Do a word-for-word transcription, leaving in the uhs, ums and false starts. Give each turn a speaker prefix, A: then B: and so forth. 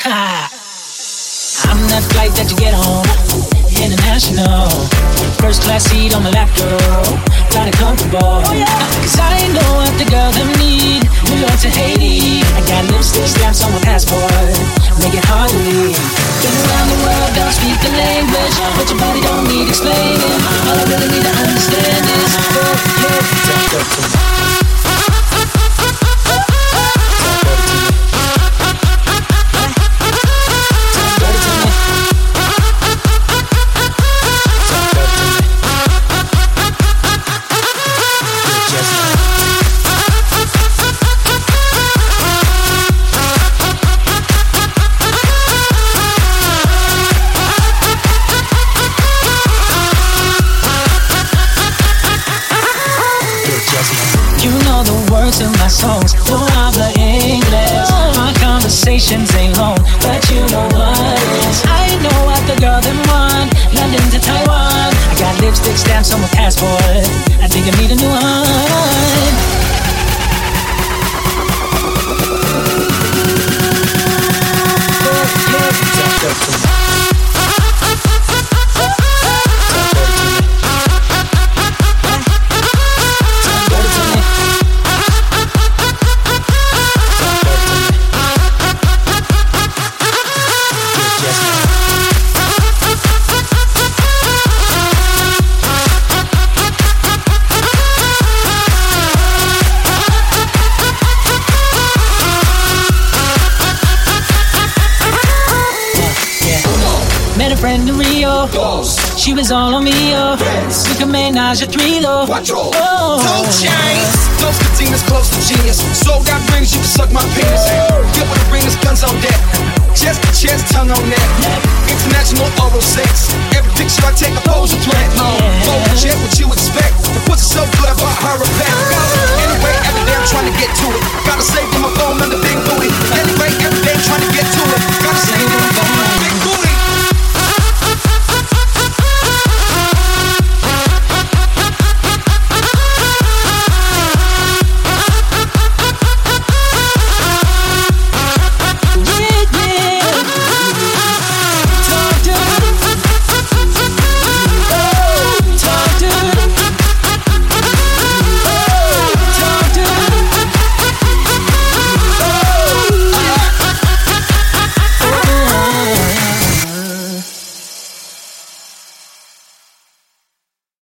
A: Ha! I'm that flight that you get home, international. First class seat on my lap, girl, got it comfortable. Oh, yeah. Cause I know what the girl them need. New York to Haiti, I got lipstick stamps on my passport, make it hard to leave. Been around the world, don't speak the language, but your body don't need explaining. All I really need to understand is what you talk to me. To my songs, no habla English. Our conversations ain't long, but you know what is. I know what the girl them want, London to Taiwan. I got lipstick stamps on my passport, I think I need a new one. Friend in Rio, Dos. She was all on me, oh. Yes. We can manage a three, though. Quattro. Oh. Two chains, those Catinas close to genius. Sold out rings, you can suck my penis. Get with the ringers, guns on deck. Chest to chest, tongue on neck. International oral sex. Every picture I take, I pose a threat. Fold a jet, what you expect? The pussy's so good, I bought her a pet. Anyway, every day I'm trying to get to it. Gotta save the